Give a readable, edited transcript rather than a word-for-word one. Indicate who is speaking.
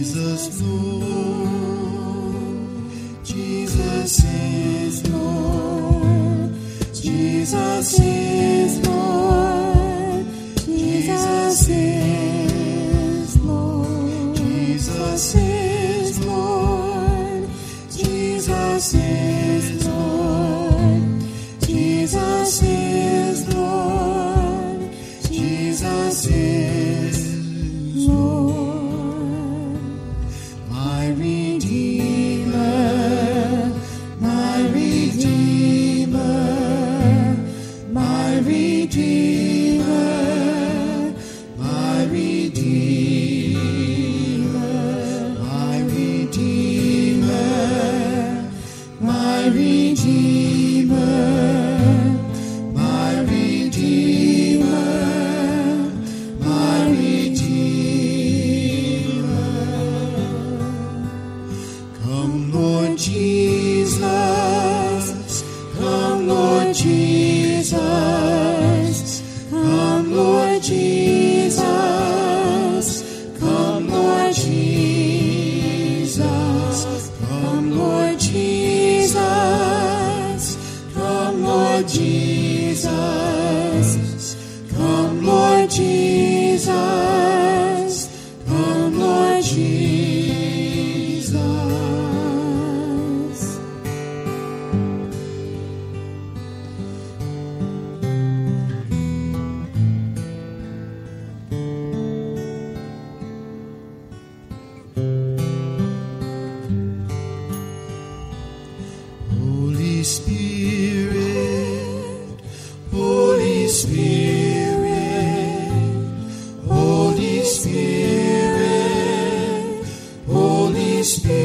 Speaker 1: Jesus Lord, Jesus is Lord, Jesus is Lord, Jesus is Lord, Jesus is Lord, Jesus is Lord, Jesus is Lord, Jesus is Lord, my Redeemer, my Redeemer, my Redeemer, my Redeemer, my Redeemer, my Redeemer, my Redeemer, my Redeemer. Come, Lord Jesus, come, Lord Jesus, come, Lord Jesus, come, Lord Jesus, come, Lord Jesus, come, Lord Jesus, come, Lord Jesus, come, Lord Jesus. Holy Spirit, Holy Spirit, Holy Spirit, Holy Spirit.